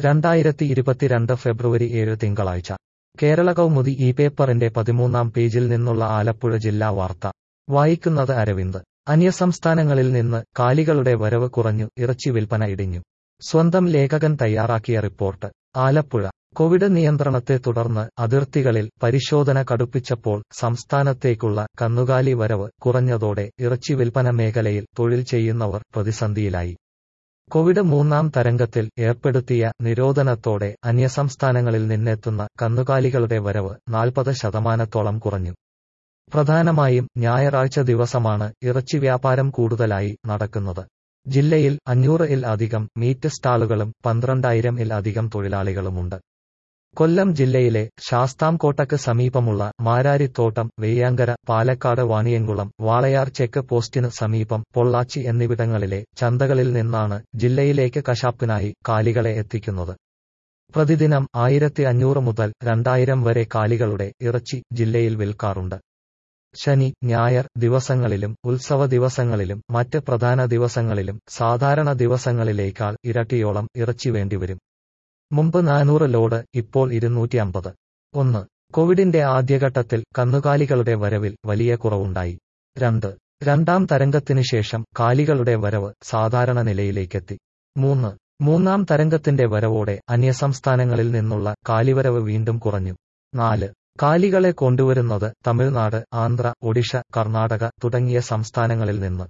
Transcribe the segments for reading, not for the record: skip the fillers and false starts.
2022 ഫെബ്രുവരി 7 തിങ്കളാഴ്ച കേരള കൗമുദി ഈ പേപ്പറിന്റെ 13-ാം പേജിൽ നിന്നുള്ള ആലപ്പുഴ ജില്ലാ വാർത്ത വായിക്കുന്നത് അരവിന്ദ്. അന്യസംസ്ഥാനങ്ങളിൽ നിന്ന് കാലികളുടെ വരവ് കുറഞ്ഞു, ഇറച്ചി വിൽപ്പന ഇടിഞ്ഞു. സ്വന്തം ലേഖകൻ തയ്യാറാക്കിയ റിപ്പോർട്ട്. ആലപ്പുഴ. കോവിഡ് നിയന്ത്രണത്തെ തുടർന്ന് അതിർത്തികളിൽ പരിശോധന കടുപ്പിച്ചപ്പോൾ സംസ്ഥാനത്തേക്കുള്ള കന്നുകാലി വരവ് കുറഞ്ഞതോടെ ഇറച്ചി വിൽപ്പന മേഖലയിൽ തൊഴിൽ ചെയ്യുന്നവർ പ്രതിസന്ധിയിലായി. കോവിഡ് മൂന്നാം തരംഗത്തിൽ ഏർപ്പെടുത്തിയ നിരോധനത്തോടെ അന്യസംസ്ഥാനങ്ങളിൽ നിന്നെത്തുന്ന കന്നുകാലികളുടെ വരവ് 40% കുറഞ്ഞു. പ്രധാനമായും ഞായറാഴ്ച ദിവസമാണ് ഇറച്ചി വ്യാപാരം കൂടുതലായി നടക്കുന്നത്. ജില്ലയിൽ 500-ൽ അധികം മീറ്റ് സ്റ്റാളുകളും 12,000-ൽ അധികം തൊഴിലാളികളുമുണ്ട്. കൊല്ലം ജില്ലയിലെ ശാസ്താംകോട്ടക്ക് സമീപമുള്ള മാരാരിത്തോട്ടം, വെയ്യാങ്കര, പാലക്കാട് വാണിയംകുളം, വാളയാർ ചെക്ക് പോസ്റ്റിന് സമീപം, പൊള്ളാച്ചി എന്നിവിടങ്ങളിലെ ചന്തകളിൽ നിന്നാണ് ജില്ലയിലേക്ക് കശാപ്പിനായി കാലികളെ എത്തിക്കുന്നത്. പ്രതിദിനം 1,500 മുതൽ 2,000 വരെ കാലികളുടെ ഇറച്ചി ജില്ലയിൽ വിൽക്കാറുണ്ട്. ശനി, ഞായർ ദിവസങ്ങളിലും ഉത്സവ ദിവസങ്ങളിലും മറ്റ് പ്രധാന ദിവസങ്ങളിലും സാധാരണ ദിവസങ്ങളിലേക്കാൾ ഇരട്ടിയോളം ഇറച്ചി വേണ്ടിവരും. മുമ്പ് 400 ലോഡ്, ഇപ്പോൾ 250. കോവിഡിന്റെ ആദ്യഘട്ടത്തിൽ കന്നുകാലികളുടെ വരവിൽ വലിയ കുറവുണ്ടായി. രണ്ടാം തരംഗത്തിനു ശേഷം കാലികളുടെ വരവ് സാധാരണ നിലയിലേക്കെത്തി. മൂന്നാം തരംഗത്തിന്റെ വരവോടെ അന്യസംസ്ഥാനങ്ങളിൽ നിന്നുള്ള കാലിവരവ് വീണ്ടും കുറഞ്ഞു. കാലികളെ കൊണ്ടുവരുന്നത് തമിഴ്നാട്, ആന്ധ്ര, ഒഡിഷ, കർണാടക തുടങ്ങിയ സംസ്ഥാനങ്ങളിൽ നിന്ന്.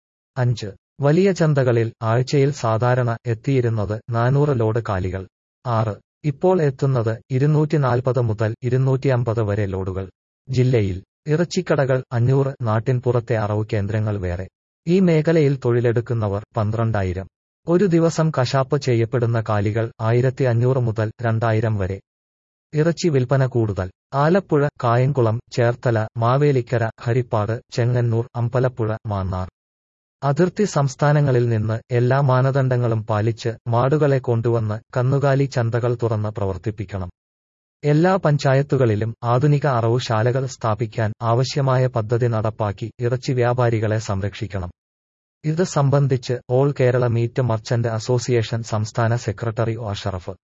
വലിയ ചന്തകളിൽ ആഴ്ചയിൽ സാധാരണ എത്തിയിരുന്നത് 400 ലോഡ് കാലികൾ. ഇപ്പോൾ എത്തുന്നത് 240 മുതൽ 250 വരെ ലോഡുകൾ. ജില്ലയിൽ ഇറച്ചിക്കടകൾ 500, നാട്ടിൻപുറത്തെ അറവു കേന്ദ്രങ്ങൾ വേറെ. ഈ മേഖലയിൽ തൊഴിലെടുക്കുന്നവർ 12,000. ഒരു ദിവസം കശാപ്പ് ചെയ്യപ്പെടുന്ന കാലികൾ 1,500 മുതൽ 2,000 വരെ. ഇറച്ചി വിൽപ്പന കൂടുതൽ. ആലപ്പുഴ, കായംകുളം, ചേർത്തല, മാവേലിക്കര, ഹരിപ്പാട്, ചെങ്ങന്നൂർ, അമ്പലപ്പുഴ, മാന്നാർ. അതിർത്തി സംസ്ഥാനങ്ങളിൽ നിന്ന് എല്ലാ മാനദണ്ഡങ്ങളും പാലിച്ച് മാടുകളെ കൊണ്ടുവന്ന് കന്നുകാലി ചന്തകൾ തുറന്ന് പ്രവർത്തിപ്പിക്കണം. എല്ലാ പഞ്ചായത്തുകളിലും ആധുനിക അറവുശാലകൾ സ്ഥാപിക്കാൻ ആവശ്യമായ പദ്ധതി നടപ്പാക്കി ഇറച്ചി വ്യാപാരികളെ സംരക്ഷിക്കണം. ഇത് സംബന്ധിച്ച് all Kerala meat merchant association സംസ്ഥാന സെക്രട്ടറി ഒ. അഷറഫ്